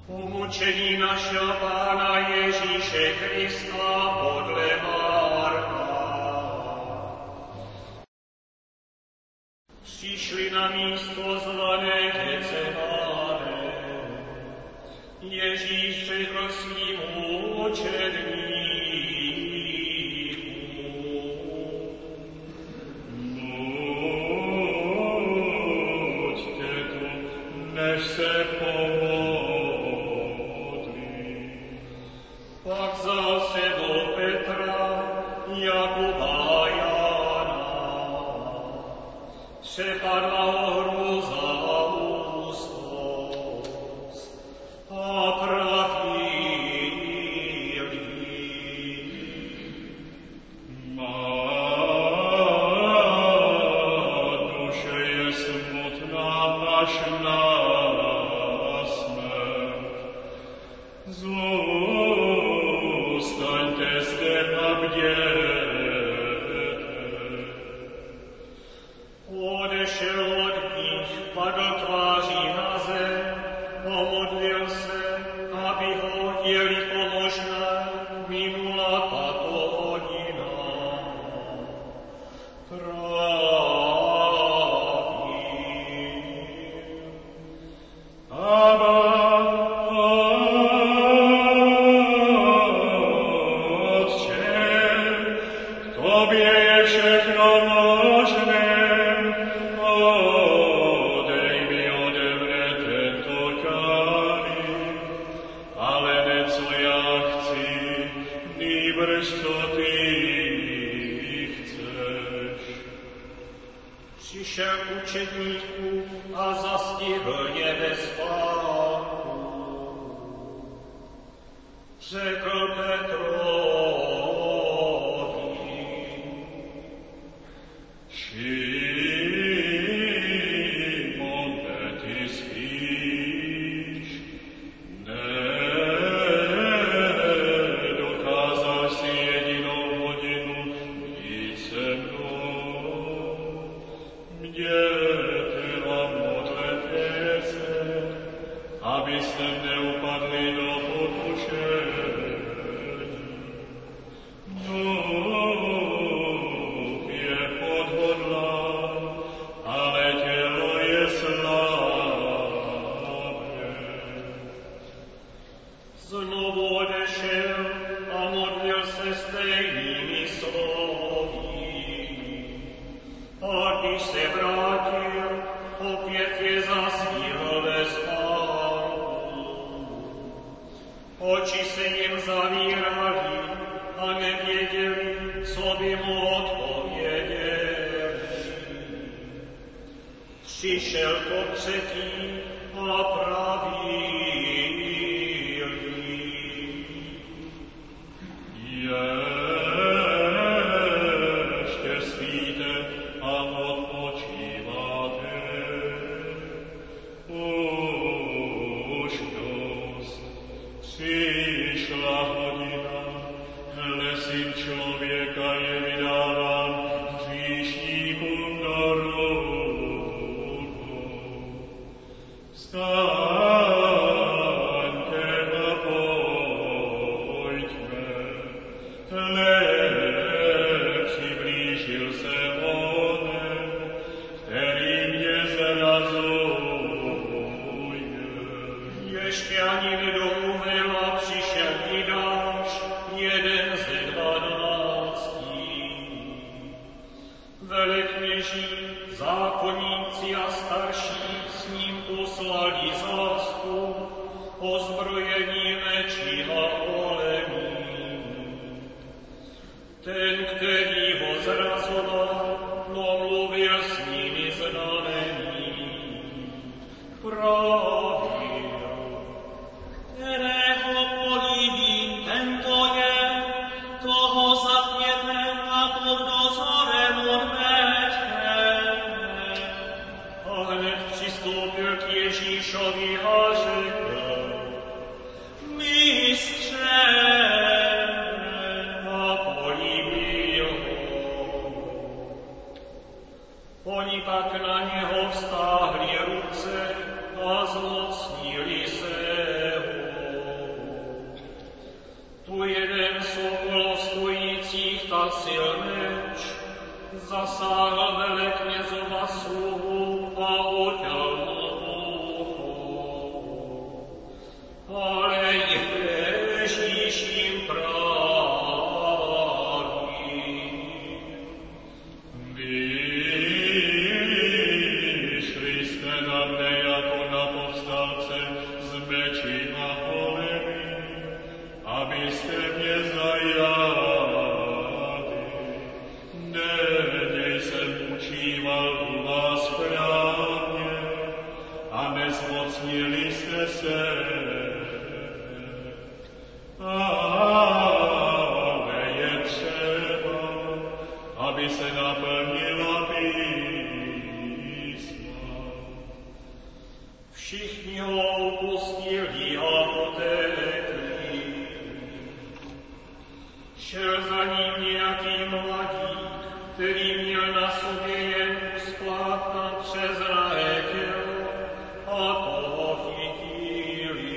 Umučení našeho Pána Ježíše Krista podle Marka. Přišli na místo zvané Getsemane. Ježíš řekl svým učedníkům: buďte tu, než se pak vzal sebou Petra, Jakuba a Jána. Přepadla ho hrůza a úzkost a pravil jim: má duše je smutná až na smrt. Zůstaňte zde a bděte. Odešel od nich, padl tváří na zem, pomodlil se, aby ho, jeliko možné, minula tato hodina. Přišel k učedníkům a zastihl je ve spánku. Řekl Petrovi: Šimone, ty spíš? Nedokázal si jedinou hodinu být se mnou. Bděte a modlete se, abyste neupadli do pokušení. Duch je odhodlán, ale tělo je slabé. Znovu odešel a modlil se stejnými slovy. A když se vrátil, opět je zastíhl ve spánku. Oči se jim zavírali a nevěděli, co by mu odpověděli. Přišel po třetí a pravil jim: ještě spíte a odpočíváte. Už dost. Přišla hodina, hle, Syn člověka je vydáván hříšníkům do rukou. Vstaňte a pojďme, hle, přiblížil se onen, který mě zrazuje. Ještě ani nedomluvil a přišel Jidáš, jeden ze 12. Velekněží, zákonníci a starší s ním poslali zástup, ozbrojení meči a holemí. Ten, který ho zrazoval, domluvil s nimi znamení. Pravil: kterého políbí, tento je, toho zapněte a pod dozorem odveďte. A hned přistoupil k Ježíšovi a řekl uniesol okolo stojících, tak sil meč, zasáhl veleknězova sluhu a oťal mu ucho. Ale Ježíš jim praví: vyšli jste na mne jako na povstalce z meči a holemi, abyste mě zajali. Nenej jsem učíval u vás právně a nezmocnili jste se. Ale je třeba, aby se naplnila písma. Všichni ho opustili a utekli. Šel za ním nějaký mladík, který měl na sobě jen kus plátna přes drahé tělo, a toho chytili.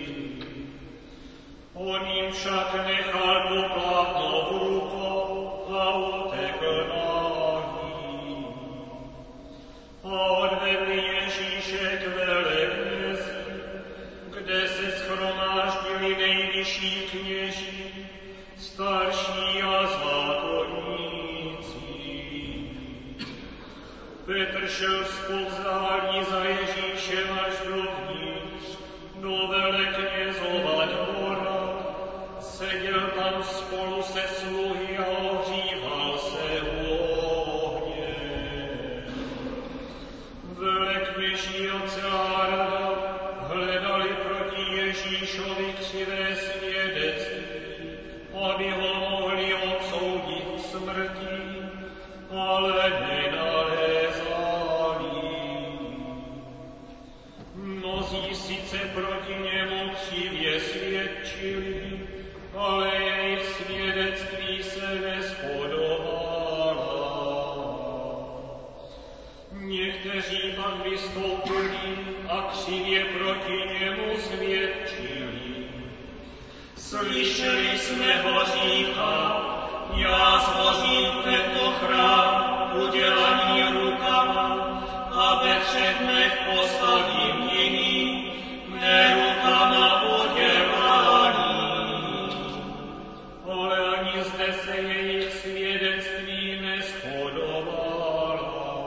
On jim však nechal to plátno v rukou a utekl nahý. A odvedli Ježíše k veleknězi, kde se shromáždili nejvyšší kněží, starší a zákonníci. Petr šel zpovzdálí za Ježíšem až dovnitř, do veleknězova dvora, seděl tam spolu se sluhy a ohříval se u ohně. Velekněží a celá rada hledali proti Ježíšovi křivé svědectví, aby ho mohli odsoudit k smrti, ale nenalézali. Mnozí sice proti němu křivě svědčili, ale jejich svědectví se nespodobala. Někteří pak vystoupili a křivě proti němu svědčili. Slyšeli jsme ho říkat: já zbořím tento chrám udělaný rukama a ve 3 dnech postavím jiný, ne rukama udělaný. Ale ani zde se jejich svědectví nespodobala.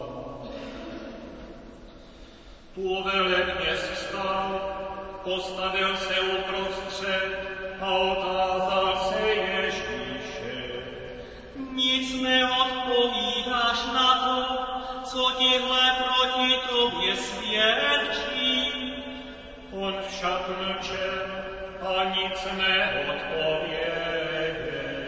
Tu velekněz vstal, postavil se uprostřed a otázal se Ježíše: nic neodpovídáš na to, co tihle proti tobě svědčí? On však mlčel a nic neodpověděl.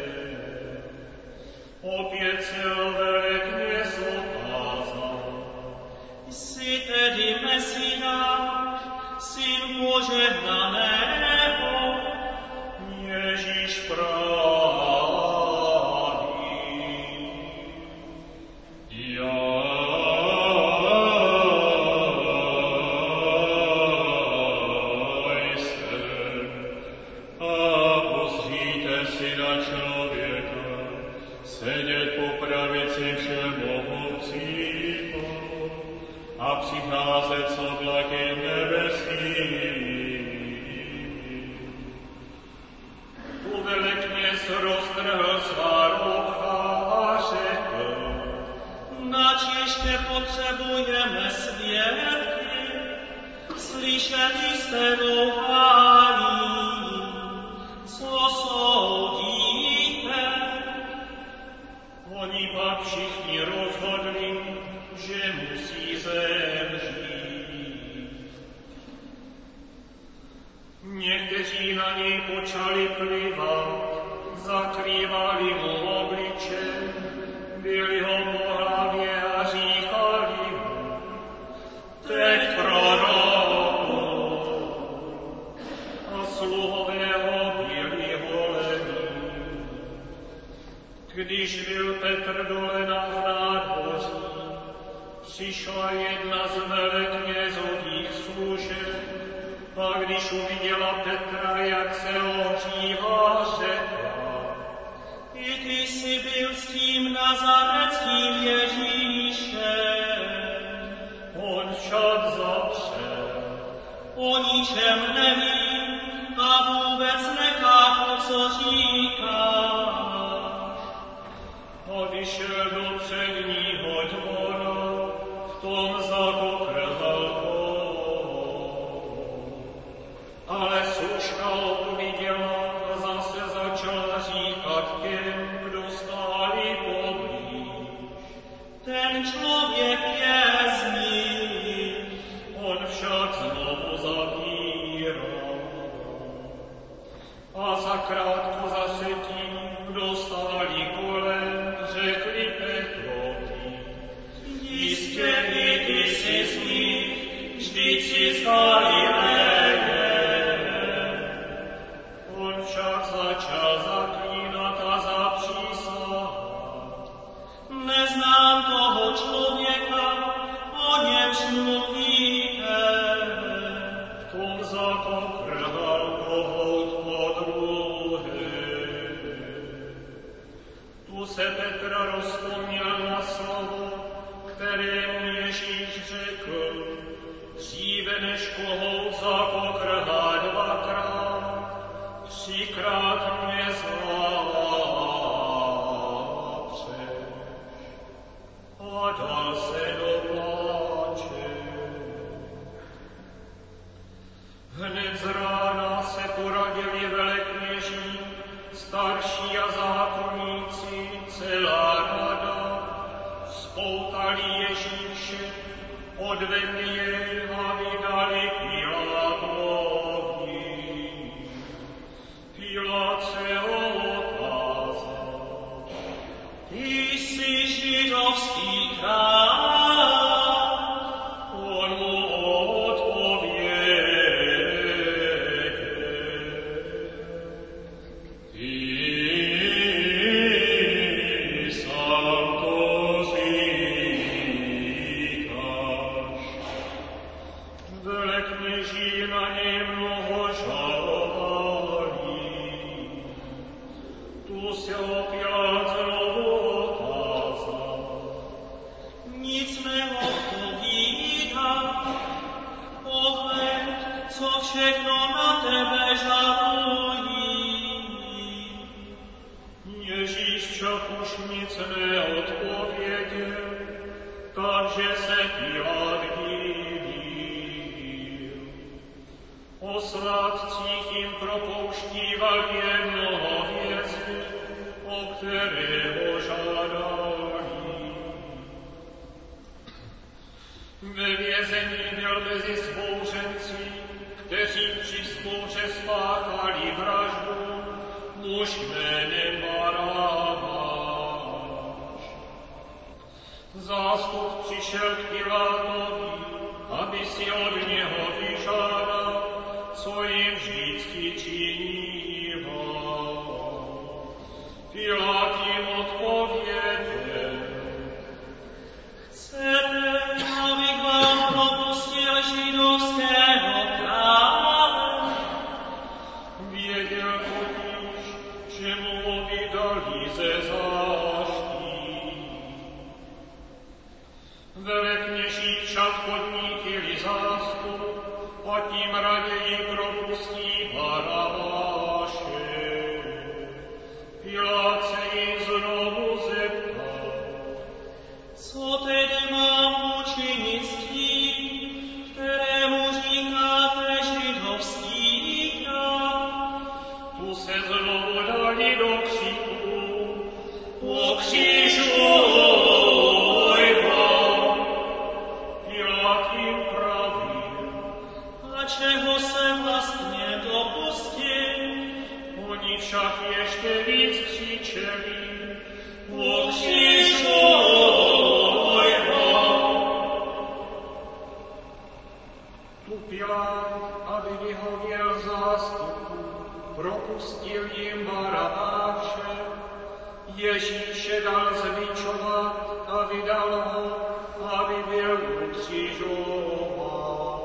Opět se velekněz otázal: jsi tedy Mesiáš, Syn požehnaného? Ježíš praví: já jsem. A pozříte Syna člověka sedět po pravici všemohoucího a přicházet s oblaky nebeskými. Tu velekněz roztrhl svá roucha a řekl: načeště potřebujeme svědky? Slyšeli jste volání, co soudíte? Oni pak všichni rozhodli, že musí zemřít. Někteří na něj počali plivat, zakrývali mu obličej, bili ho po hlavě a říkali mu: teď prorokuj. A sluhové ho byli voleni. Když byl Petr dole na nádvoří, přišla jedna z veleknězových služeb, a když uviděla Petra, jak se ohřívá, řekla: I ty si byl s tím nazareckým Ježíšem. On však zapřel. O ničem neví a vůbec nechápu, co říkáš. A vyšel do předního dvora, v tom zakokrhal ale služka uviděla a zase začala říkat těm, kdo stáli poblíž. Ten člověk je z nich. On však znovu zavíral. A zakrátko zase tím, kdo stáli kolem, řekli Petrovi: Jistě i ty jsi z nich, vždyť si z Galileje. On však začal zaklínat a zapřísahat: Neznám toho člověka, o němž mluvíte. V tom zakokrhal kohout podruhé. Tu se Petr rozpomněl na slovo, které mu Ježíš řekl: Dříve než kohout zakokrhá dvakrát, třikrát mě zapřeš. A dal se do pláče. Hned z rána se poradili velekněží, starší a zákonníci, celá rada, spoutali Ježíše, odvedli jej a vydali Pilátovi. Pilát se otázal: Ty jsi židovský král? On mu odpověděl: Ty sám to říkáš. Velekněží na něj mnoho žalovali. Tu se opět znovu otázal: Nic neodpovídá. Pohled, co všechno na tebe žalují. Ježíš však už nic neodpověděl, takže se Pilát divil. Posladcích jim propouštíval jednoho vězně, o kterého žádali. Ve vězení byl mezi vzbouřenci, kteří při vzbouře spáchali vraždu, muž jménem Barabáš. Zástup přišel k Pilátovi, aby si od něho vyžádal, co jim vždycky činívá. Pilát jim odpověděl: Chcete, abych vám propustil židovského krále? Věděl totiž, že mu ho vydali ze záští. Velekněží však podnítili zástup a tím raději propustí Barabáše. Pilát se jim znovu zeptal: Co tedy mám učinit s tím, kterému říkáte židovský král? Tu se znovu dali do křiku: Pokřižuj ho! Pilát jim pravil: A čeho se vlastně dopustil? Oni však ještě víc křičeli: Pokřižuj ho! Tu Pilát, aby vyhověl zástupu, propustil jim Barabáše, Ježíše dal zbičovat a vydal ho, aby byl ukřižován.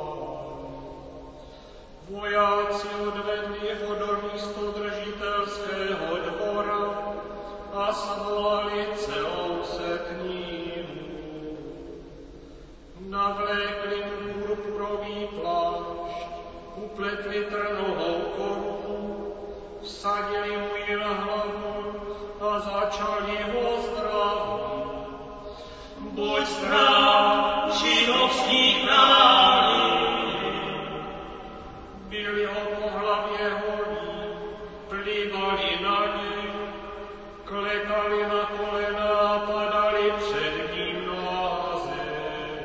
Vojáci odvedli ho do místodržitelského dvora Navlékli mu purpurový plášť, upletli trnovou korunu, vsadili mu ji na hlavu a začali ho zdraviť. Buď zdrav, židovský králi! Bili ho po hlavě holí, plývali na něj, klekali na kolena a padali před ním na zem.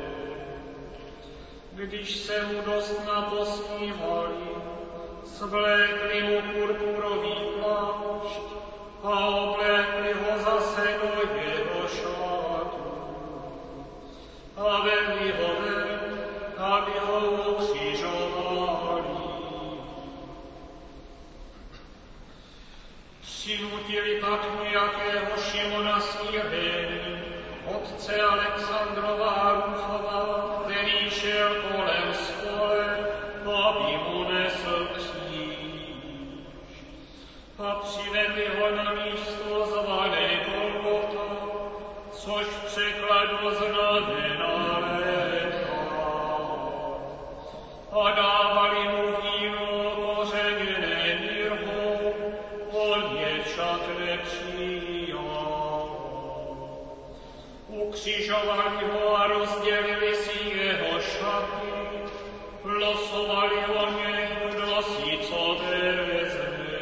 Když se mu dost naposmívali, svlékli mu purpurový plášť a oblékli ho zase do jeho šátu. A vedli ho ven, aby ho ukřižovali. Přinutili pak nějakého Šimona z Kyreny, otce Alexandrova a Rufova, který šel kolem stole, aby mu nesl kříž. A přivedli ho na místo zvané Golgota, což v překladu znamená léta. A dávali mu víno kořeněné mirhou, on je však nepřijal. Ukřižovali ho a rozdělili si jeho šaty, losovali o něj, kdo si co vezme.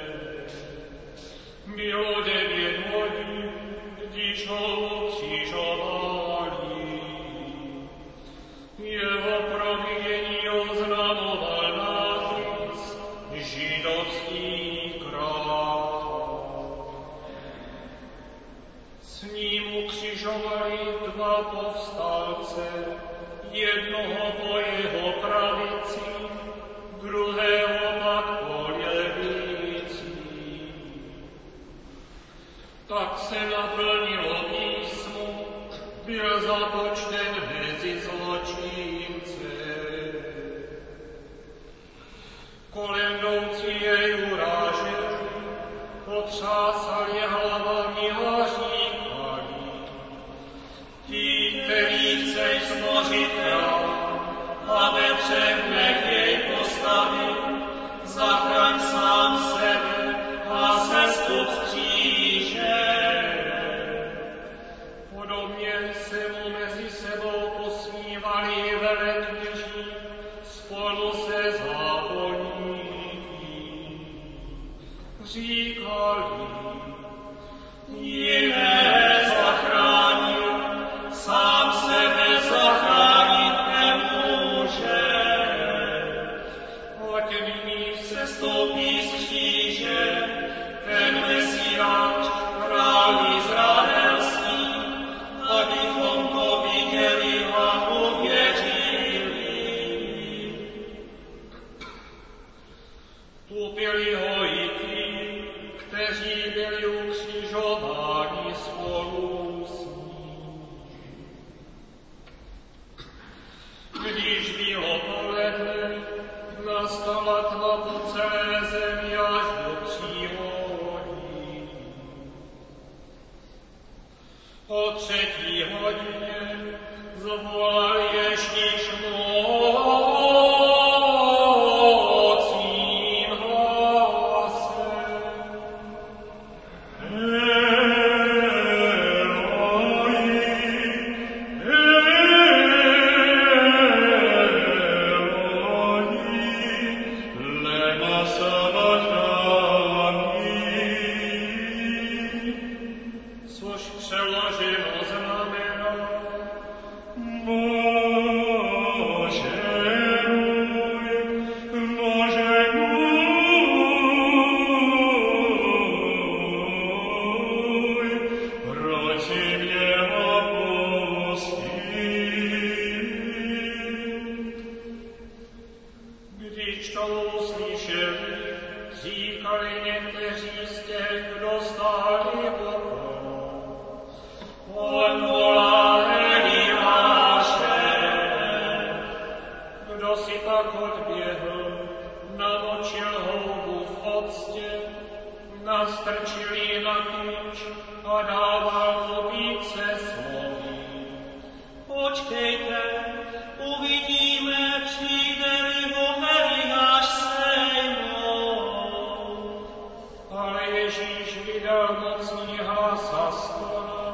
Bylo 9 hodin, když ho ukřižovali. Jeho providění oznamoval nápis židovský král. S ním ukřižovali 2 povstalce, jednoho po jeho pravici, druhého pak po levici. Tak se naplnilo písmo, byl započten mezi zločince. Kolem jdoucí jej uráželi, potřásali hlavami a říkali: Ty, který chceš stvořit král, a ve 3 dnech jej postavil, zachraň sám sebe a sestup z kříže. Podobně se mu mezi sebou posmívali velekněží spolu se zákonníky. Říkali: Jiné zachránil, sám sebe zachránit nemůže. Ať nyní se stoupí z kříže ten Mesiáš, král izraelský, abychom to viděli a uvěřili. Tupili ho i ti, kteří byli ukřižováni spolu s ním. Když bylo poledne, nastala tma po celé zemi až do 3 hodin. O 3. hodině zvolal Ježíš mocným hlasem: což přeloženo znamená: Když to uslyšeli, říkali někteří z těch, kdo stáli okolo: On volá Eliáše. Kdo si pak odběhl, namočil houbu v octě, nastrčil ji na tyč a dával mu pít se slovy: Počkejte, uvidíme, přijde-li ho Eliáš sejmou. Ale Ježíš vydal mocný hlas a skoro.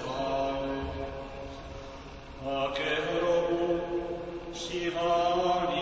Přivání